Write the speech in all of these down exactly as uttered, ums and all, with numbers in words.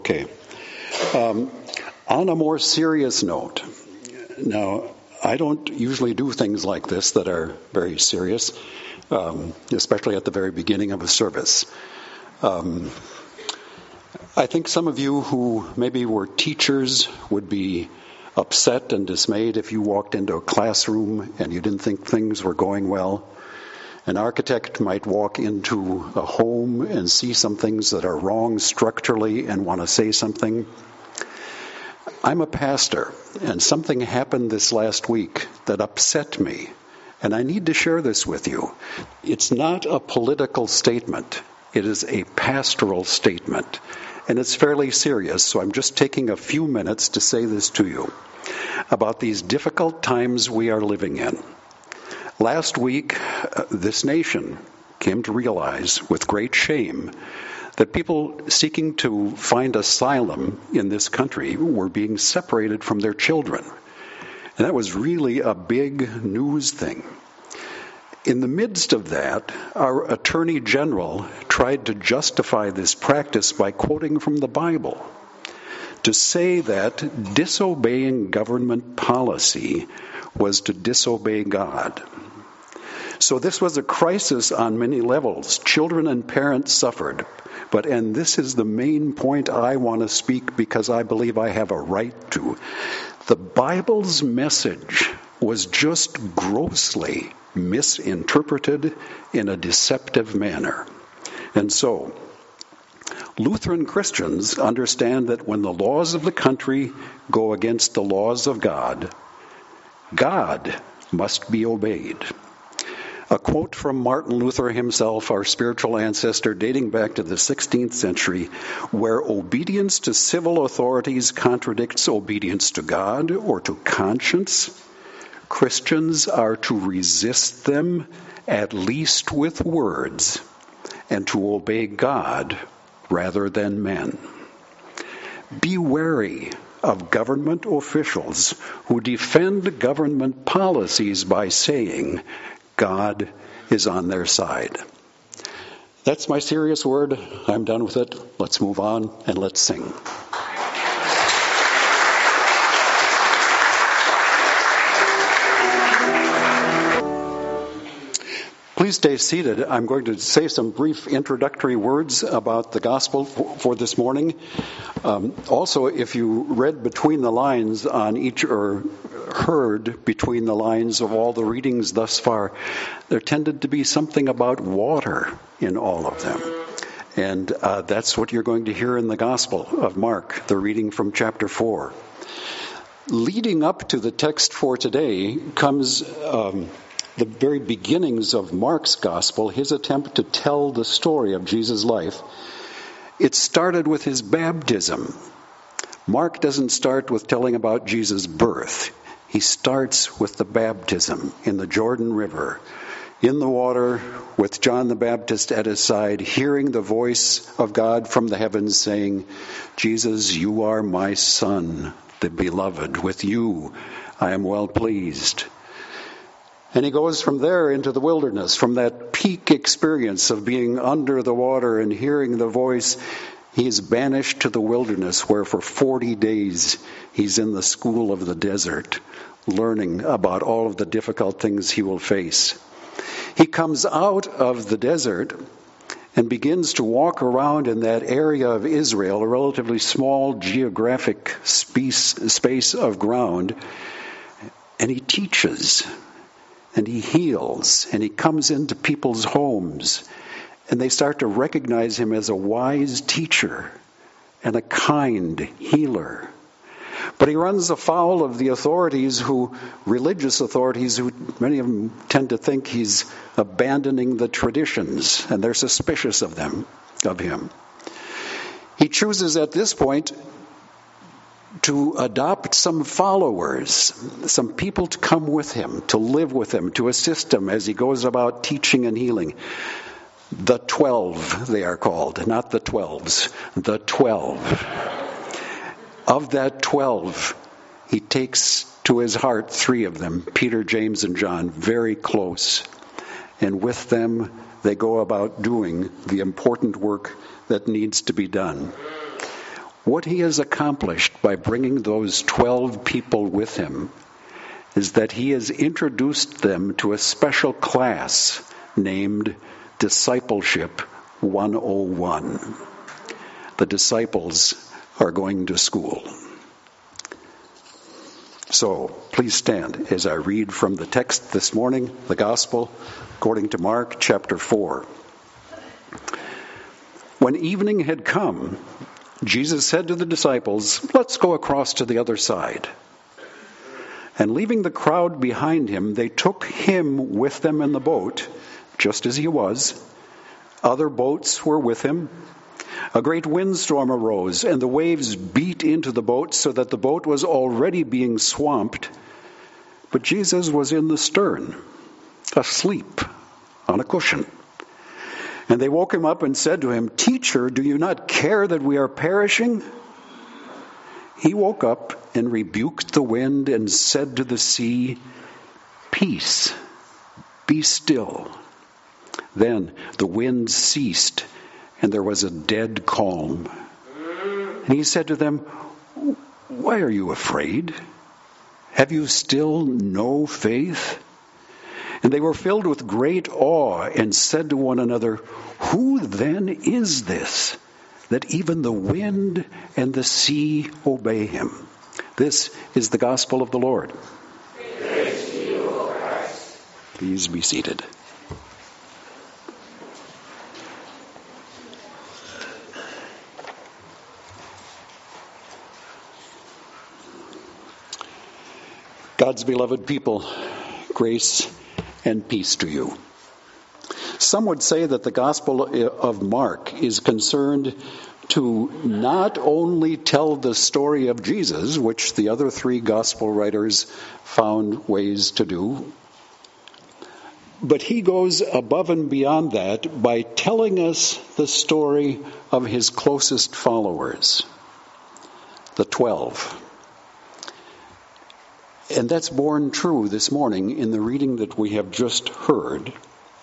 Okay. Um, on a more serious note, now, I don't usually do things like this that are very serious, um, especially at the very beginning of a service. Um, I think some of you who maybe were teachers would be upset and dismayed if you walked into a classroom and you didn't think things were going well. An architect might walk into a home and see some things that are wrong structurally and want to say something. I'm a pastor, and something happened this last week that upset me, and I need to share this with you. It's not a political statement. It is a pastoral statement, and it's fairly serious, so I'm just taking a few minutes to say this to you about these difficult times we are living in. Last week, uh, this nation came to realize with great shame that people seeking to find asylum in this country were being separated from their children. And that was really a big news thing. In the midst of that, our Attorney General tried to justify this practice by quoting from the Bible to say that disobeying government policy was to disobey God. So this was a crisis on many levels. Children and parents suffered. But, and this is the main point I want to speak because I believe I have a right to. The Bible's message was just grossly misinterpreted in a deceptive manner. And so, Lutheran Christians understand that when the laws of the country go against the laws of God, God must be obeyed. A quote from Martin Luther himself, our spiritual ancestor dating back to the sixteenth century, where obedience to civil authorities contradicts obedience to God or to conscience, Christians are to resist them at least with words and to obey God rather than men. Be wary of government officials who defend government policies by saying God is on their side. That's my serious word. I'm done with it. Let's move on and let's sing. Please stay seated. I'm going to say some brief introductory words about the gospel for, for this morning. Um, also, if you read between the lines on each, or heard between the lines of all the readings thus far, there tended to be something about water in all of them. And uh, that's what you're going to hear in the Gospel of Mark, the reading from chapter four. Leading up to the text for today comes um, the very beginnings of Mark's Gospel, his attempt to tell the story of Jesus' life. It started with his baptism. Mark doesn't start with telling about Jesus' birth. He starts with the baptism in the Jordan River, in the water, with John the Baptist at his side, hearing the voice of God from the heavens saying, Jesus, you are my Son, the beloved. With you I am well pleased. And he goes from there into the wilderness, from that peak experience of being under the water and hearing the voice. He is banished to the wilderness, where for forty days he's in the school of the desert, learning about all of the difficult things he will face. He comes out of the desert and begins to walk around in that area of Israel, a relatively small geographic space, space of ground, and he teaches. And he heals, and he comes into people's homes, and they start to recognize him as a wise teacher and a kind healer. But he runs afoul of the authorities who, religious authorities, who many of them tend to think he's abandoning the traditions, and they're suspicious of them, of him. He chooses at this point to adopt some followers, some people to come with him, to live with him, to assist him as he goes about teaching and healing. The twelve, they are called, not the twelves, the twelve. Of that twelve, he takes to his heart three of them, Peter, James, and John, very close. And with them, they go about doing the important work that needs to be done. What he has accomplished by bringing those twelve people with him is that he has introduced them to a special class named Discipleship one oh one. The disciples are going to school. So, please stand as I read from the text this morning, the Gospel, according to Mark chapter four. When evening had come, Jesus said to the disciples, "Let's go across to the other side." And leaving the crowd behind him, they took him with them in the boat, just as he was. Other boats were with him. A great windstorm arose, and the waves beat into the boat so that the boat was already being swamped. But Jesus was in the stern, asleep on a cushion. And they woke him up and said to him, "Teacher, do you not care that we are perishing?" He woke up and rebuked the wind and said to the sea, "Peace, be still." Then the wind ceased, and there was a dead calm. And he said to them, "Why are you afraid? Have you still no faith?" And they were filled with great awe and said to one another, "Who then is this, that even the wind and the sea obey him?" This is the gospel of the Lord. Praise to you, O Christ. Please be seated. God's beloved people, grace and peace to you. Some would say that the Gospel of Mark is concerned to not only tell the story of Jesus, which the other three Gospel writers found ways to do, but he goes above and beyond that by telling us the story of his closest followers, the twelve. And that's borne true this morning in the reading that we have just heard.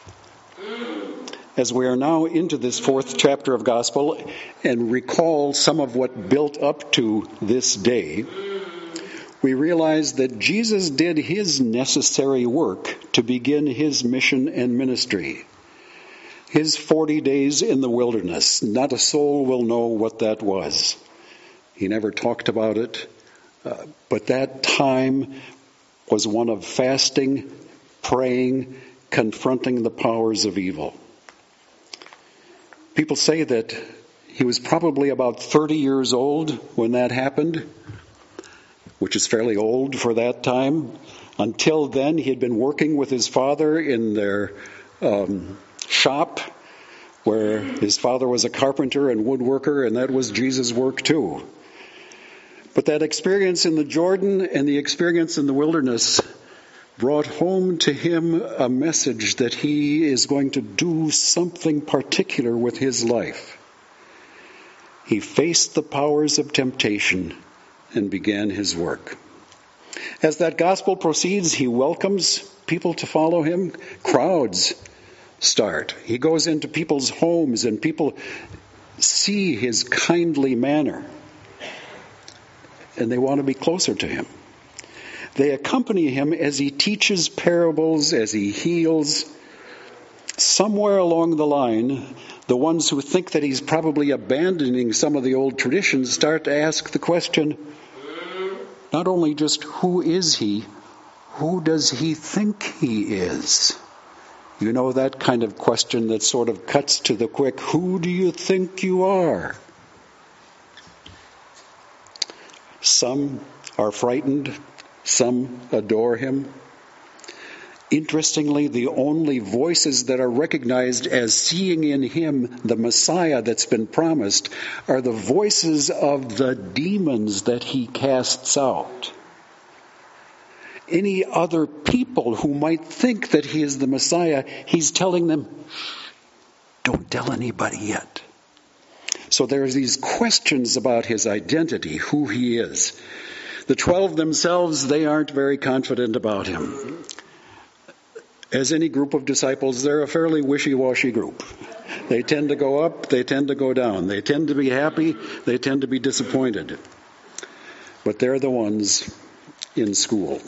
As we are now into this fourth chapter of Gospel and recall some of what built up to this day, we realize that Jesus did his necessary work to begin his mission and ministry. His forty days in the wilderness, not a soul will know what that was. He never talked about it. Uh, but that time was one of fasting, praying, confronting the powers of evil. People say that he was probably about thirty years old when that happened, which is fairly old for that time. Until then, he had been working with his father in their um, shop, where his father was a carpenter and woodworker, and that was Jesus' work too. But that experience in the Jordan and the experience in the wilderness brought home to him a message that he is going to do something particular with his life. He faced the powers of temptation and began his work. As that gospel proceeds, he welcomes people to follow him. Crowds start. He goes into people's homes and people see his kindly manner, and they want to be closer to him. They accompany him as he teaches parables, as he heals. Somewhere along the line, the ones who think that he's probably abandoning some of the old traditions start to ask the question, not only just who is he, who does he think he is? You know, that kind of question that sort of cuts to the quick, who do you think you are? Some are frightened, some adore him. Interestingly, the only voices that are recognized as seeing in him the Messiah that's been promised are the voices of the demons that he casts out. Any other people who might think that he is the Messiah, he's telling them, don't tell anybody yet. So there are these questions about his identity, who he is. The twelve themselves, they aren't very confident about him. As any group of disciples, they're a fairly wishy-washy group. They tend to go up, they tend to go down. They tend to be happy, they tend to be disappointed. But they're the ones in school.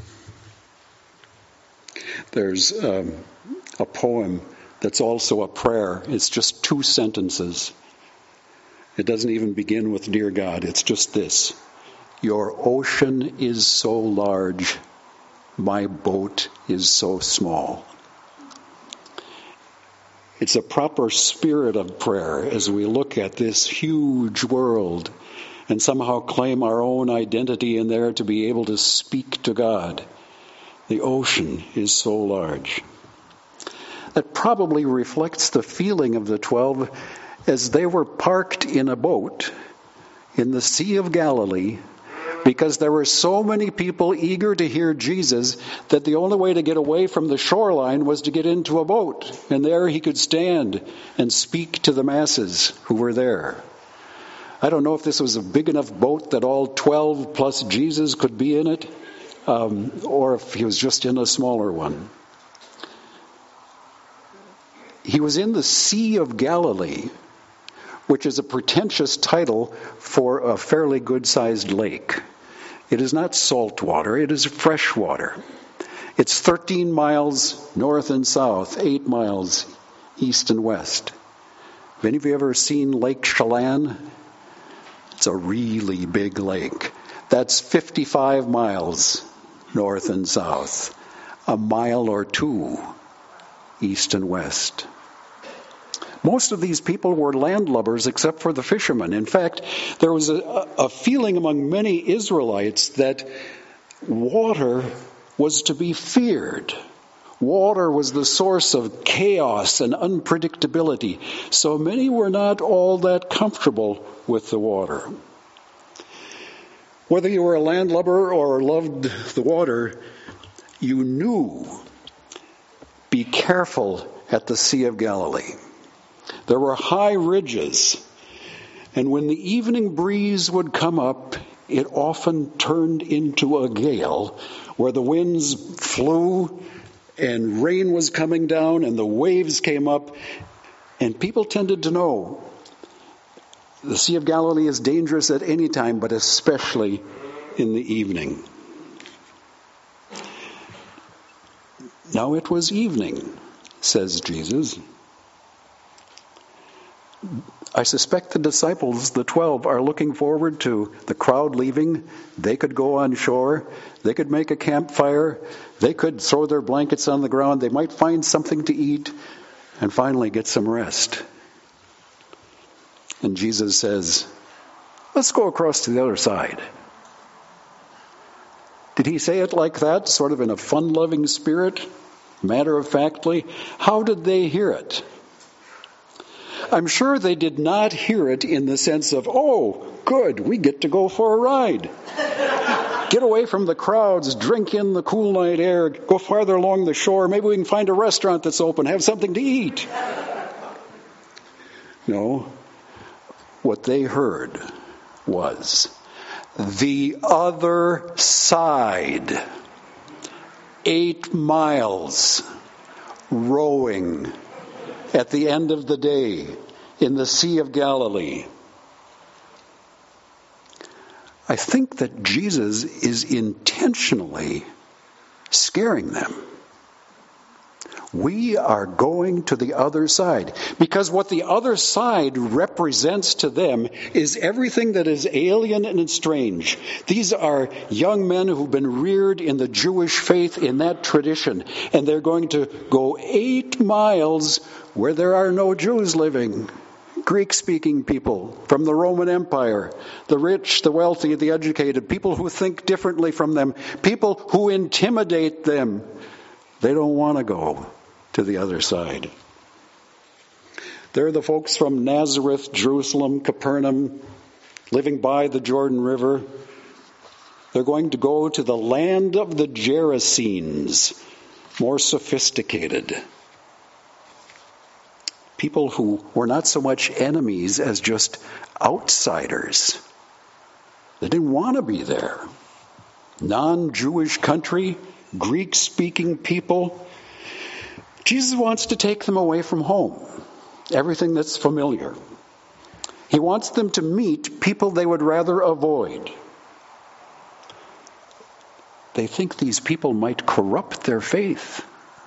There's um, a poem that's also a prayer. It's just two sentences. It doesn't even begin with "Dear God." It's just this: "Your ocean is so large, my boat is so small." It's a proper spirit of prayer as we look at this huge world and somehow claim our own identity in there to be able to speak to God. The ocean is so large. That probably reflects the feeling of the twelve as they were parked in a boat in the Sea of Galilee, because there were so many people eager to hear Jesus that the only way to get away from the shoreline was to get into a boat. And there he could stand and speak to the masses who were there. I don't know if this was a big enough boat that all twelve plus Jesus could be in it, um, or if he was just in a smaller one. He was in the Sea of Galilee, which is a pretentious title for a fairly good-sized lake. It is not salt water, it is fresh water. It's thirteen miles north and south, eight miles east and west. Have any of you ever seen Lake Chelan? It's a really big lake. That's fifty-five miles north and south, a mile or two east and west. Most of these people were landlubbers except for the fishermen. In fact, there was a, a feeling among many Israelites that water was to be feared. Water was the source of chaos and unpredictability. So many were not all that comfortable with the water. Whether you were a landlubber or loved the water, you knew, be careful at the Sea of Galilee. There were high ridges, and when the evening breeze would come up, it often turned into a gale where the winds flew and rain was coming down and the waves came up, and people tended to know the Sea of Galilee is dangerous at any time, but especially in the evening. Now it was evening, says Jesus. I suspect the disciples, the twelve, are looking forward to the crowd leaving. They could go on shore. They could make a campfire. They could throw their blankets on the ground. They might find something to eat and finally get some rest. And Jesus says, let's go across to the other side. Did he say it like that, sort of in a fun-loving spirit, matter-of-factly? How did they hear it? I'm sure they did not hear it in the sense of, oh, good, we get to go for a ride. Get away from the crowds, drink in the cool night air, go farther along the shore, maybe we can find a restaurant that's open, have something to eat. No, what they heard was the other side, eight miles, rowing at the end of the day in the Sea of Galilee. I think that Jesus is intentionally scaring them. We are going to the other side. Because what the other side represents to them is everything that is alien and strange. These are young men who've been reared in the Jewish faith, in that tradition. And they're going to go eight miles where there are no Jews living. Greek-speaking people from the Roman Empire, the rich, the wealthy, the educated, people who think differently from them, people who intimidate them. They don't want to go to the other side. They're the folks from Nazareth, Jerusalem, Capernaum, living by the Jordan River. They're going to go to the land of the Gerasenes, more sophisticated. People who were not so much enemies as just outsiders. They didn't want to be there. Non-Jewish country, Greek-speaking people. Jesus wants to take them away from home, everything that's familiar. He wants them to meet people they would rather avoid. They think these people might corrupt their faith.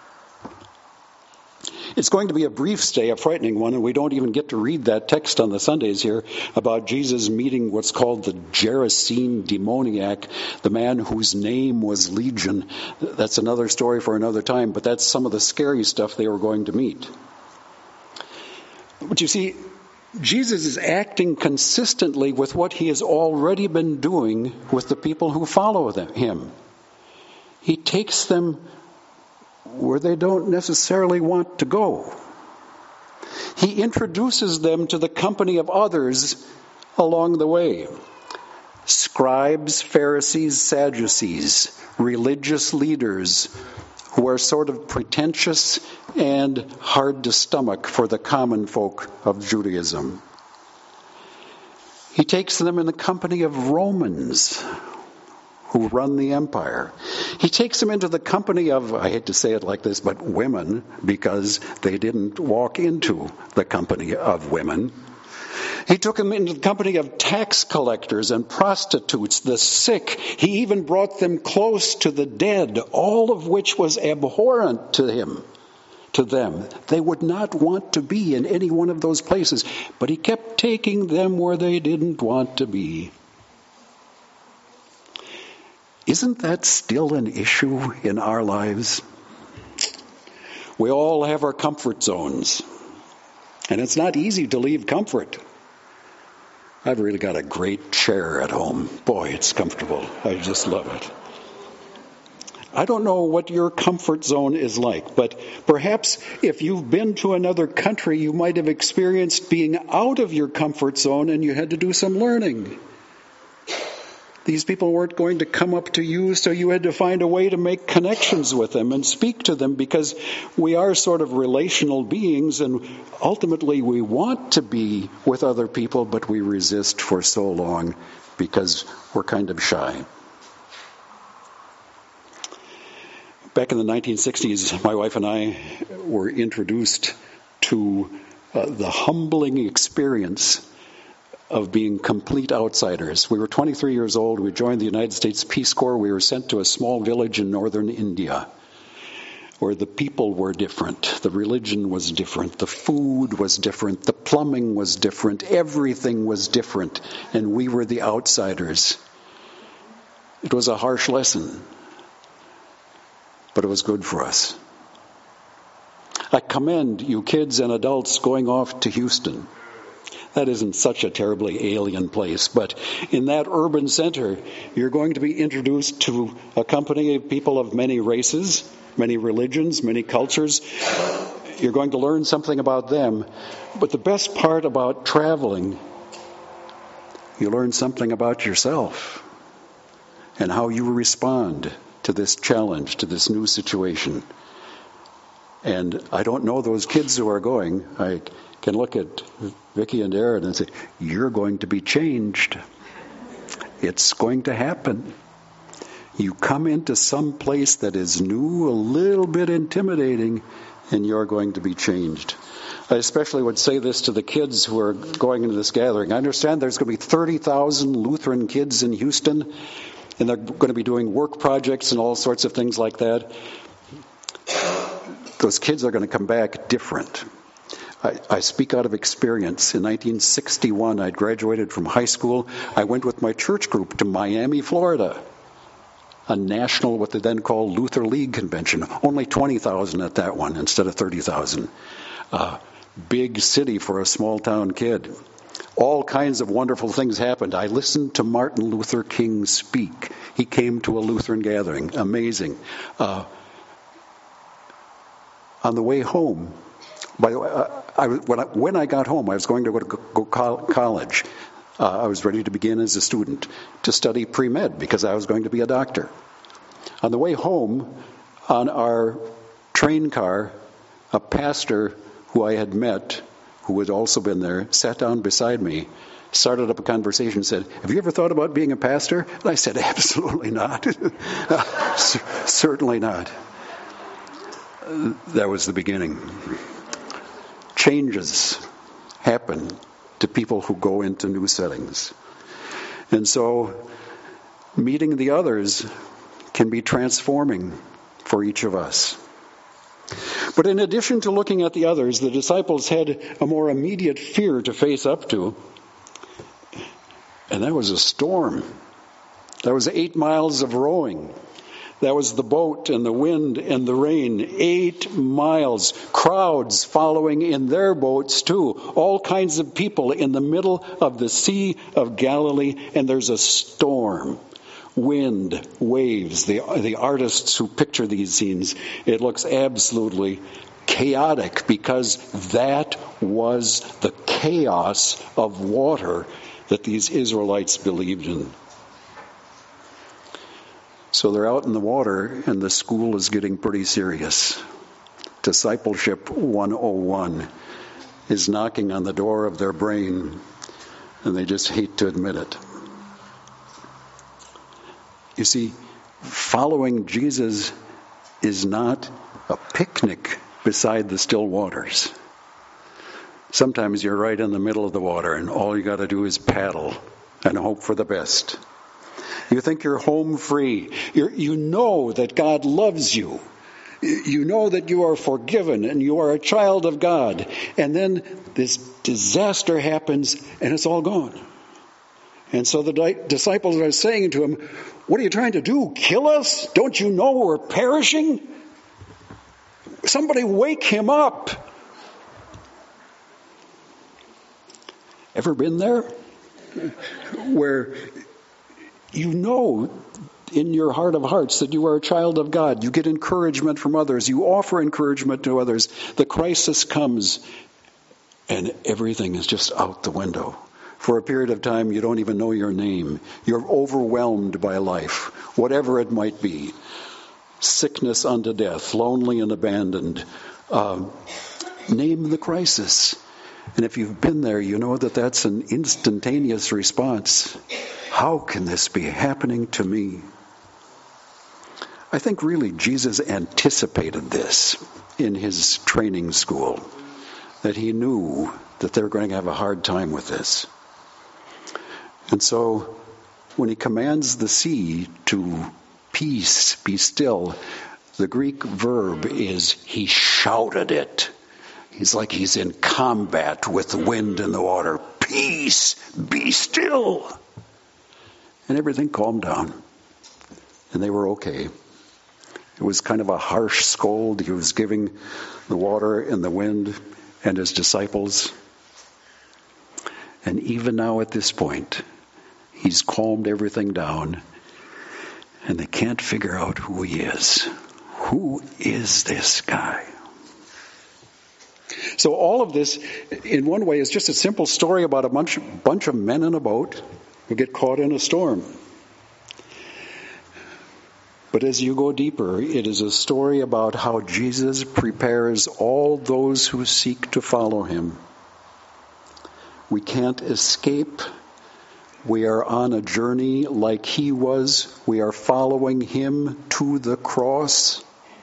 It's going to be a brief stay, a frightening one, and we don't even get to read that text on the Sundays here about Jesus meeting what's called the Gerasene demoniac, the man whose name was Legion. That's another story for another time, but that's some of the scary stuff they were going to meet. But you see, Jesus is acting consistently with what he has already been doing with the people who follow him. He takes them where they don't necessarily want to go. He introduces them to the company of others along the way. Scribes, Pharisees, Sadducees, religious leaders who are sort of pretentious and hard to stomach for the common folk of Judaism. He takes them in the company of Romans who run the empire. He takes them into the company of, I hate to say it like this, but women, because they didn't walk into the company of women. He took them into the company of tax collectors and prostitutes, the sick. He even brought them close to the dead, all of which was abhorrent to him, to them. They would not want to be in any one of those places, but he kept taking them where they didn't want to be. Isn't that still an issue in our lives? We all have our comfort zones, and it's not easy to leave comfort. I've really got a great chair at home. Boy, it's comfortable. I just love it. I don't know what your comfort zone is like, but perhaps if you've been to another country, you might have experienced being out of your comfort zone and you had to do some learning. These people weren't going to come up to you, so you had to find a way to make connections with them and speak to them, because we are sort of relational beings, and ultimately we want to be with other people, but we resist for so long because we're kind of shy. Back in the nineteen sixties, my wife and I were introduced to uh, the humbling experience of being complete outsiders. We were twenty-three years old. We joined the United States Peace Corps. We were sent to a small village in northern India where the people were different. The religion was different. The food was different. The plumbing was different. Everything was different. And we were the outsiders. It was a harsh lesson, but it was good for us. I commend you kids and adults going off to Houston. That isn't such a terribly alien place, but in that urban center, you're going to be introduced to a company of people of many races, many religions, many cultures. You're going to learn something about them. But the best part about traveling, you learn something about yourself and how you respond to this challenge, to this new situation. And I don't know those kids who are going. I can look at Vicki and Aaron and say, you're going to be changed. It's going to happen. You come into some place that is new, a little bit intimidating, and you're going to be changed. I especially would say this to the kids who are going into this gathering. I understand there's going to be thirty thousand Lutheran kids in Houston, and they're going to be doing work projects and all sorts of things like that. Those kids are going to come back different. I, I speak out of experience. In nineteen sixty-one, I graduated from high school. I went with my church group to Miami, Florida, a national, what they then called Luther League convention. Only twenty thousand at that one instead of thirty thousand. Uh, big city for a small town kid. All kinds of wonderful things happened. I listened to Martin Luther King speak. He came to a Lutheran gathering. Amazing. Uh, on the way home, by the way, uh, I, when, I, when I got home, I was going to go to go college. Uh, I was ready to begin as a student to study pre-med because I was going to be a doctor. On the way home, on our train car, a pastor who I had met, who had also been there, sat down beside me, started up a conversation, and said, "Have you ever thought about being a pastor?" And I said, "Absolutely not." uh, c- certainly not. that was the beginning. Changes happen to people who go into new settings. And so meeting the others can be transforming for each of us. But in addition to looking at the others, the disciples had a more immediate fear to face up to. And that was a storm. That was eight miles of rowing. That was the boat and the wind and the rain. Eight miles. Crowds following in their boats too. All kinds of people in the middle of the Sea of Galilee. And there's a storm. Wind, waves. The, the artists who picture these scenes, it looks absolutely chaotic because that was the chaos of water that these Israelites believed in. So they're out in the water, and the school is getting pretty serious. Discipleship one oh one is knocking on the door of their brain, and they just hate to admit it. You see, following Jesus is not a picnic beside the still waters. Sometimes you're right in the middle of the water, and all you got to do is paddle and hope for the best. You think you're home free. You're, you know that God loves you. You know that you are forgiven and you are a child of God. And then this disaster happens and it's all gone. And so the di- disciples are saying to him, "What are you trying to do? Kill us? Don't you know we're perishing? Somebody wake him up." Ever been there? Where you know in your heart of hearts that you are a child of God. You get encouragement from others. You offer encouragement to others. The crisis comes and everything is just out the window. For a period of time, you don't even know your name. You're overwhelmed by life, whatever it might be. Sickness unto death, lonely and abandoned. Um, name the crisis. And if you've been there, you know that that's an instantaneous response. How can this be happening to me? I think really Jesus anticipated this in his training school, that he knew that they were going to have a hard time with this. And so when he commands the sea to peace, be still, the Greek verb is he shouted it. He's like he's in combat with the wind and the water. Peace, be still. And everything calmed down. And they were okay. It was kind of a harsh scold he was giving the water and the wind and his disciples. And even now at this point, he's calmed everything down. And they can't figure out who he is. Who is this guy? So all of this, in one way, is just a simple story about a bunch, bunch of men in a boat who get caught in a storm. But as you go deeper, it is a story about how Jesus prepares all those who seek to follow him. We can't escape. We are on a journey like he was. We are following him to the cross.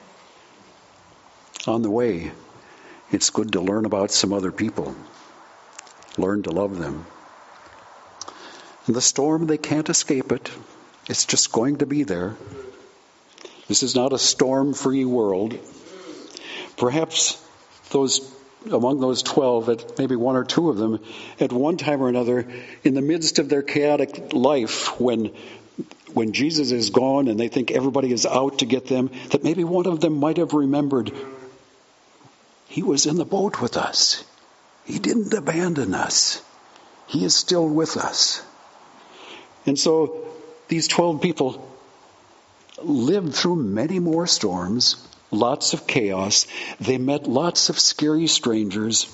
On the way, it's good to learn about some other people. Learn to love them. In the storm, they can't escape it. It's just going to be there. This is not a storm-free world. Perhaps those among those twelve, at maybe one or two of them, at one time or another, in the midst of their chaotic life, when when Jesus is gone and they think everybody is out to get them, that maybe one of them might have remembered, he was in the boat with us. He didn't abandon us. He is still with us. And so these twelve people lived through many more storms, lots of chaos. They met lots of scary strangers.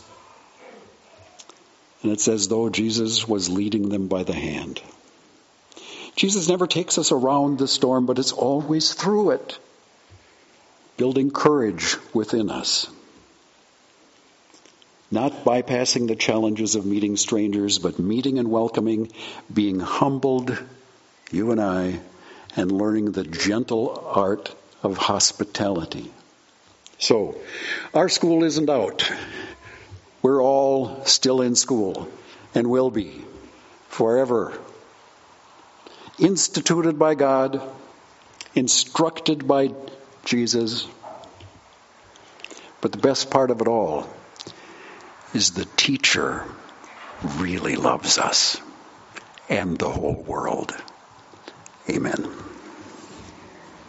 And it's as though Jesus was leading them by the hand. Jesus never takes us around the storm, but it's always through it, building courage within us. Not bypassing the challenges of meeting strangers, but meeting and welcoming, being humbled, you and I, and learning the gentle art of hospitality. So, our school isn't out. We're all still in school and will be forever. Instituted by God, instructed by Jesus. But the best part of it all is the teacher really loves us and the whole world. Amen.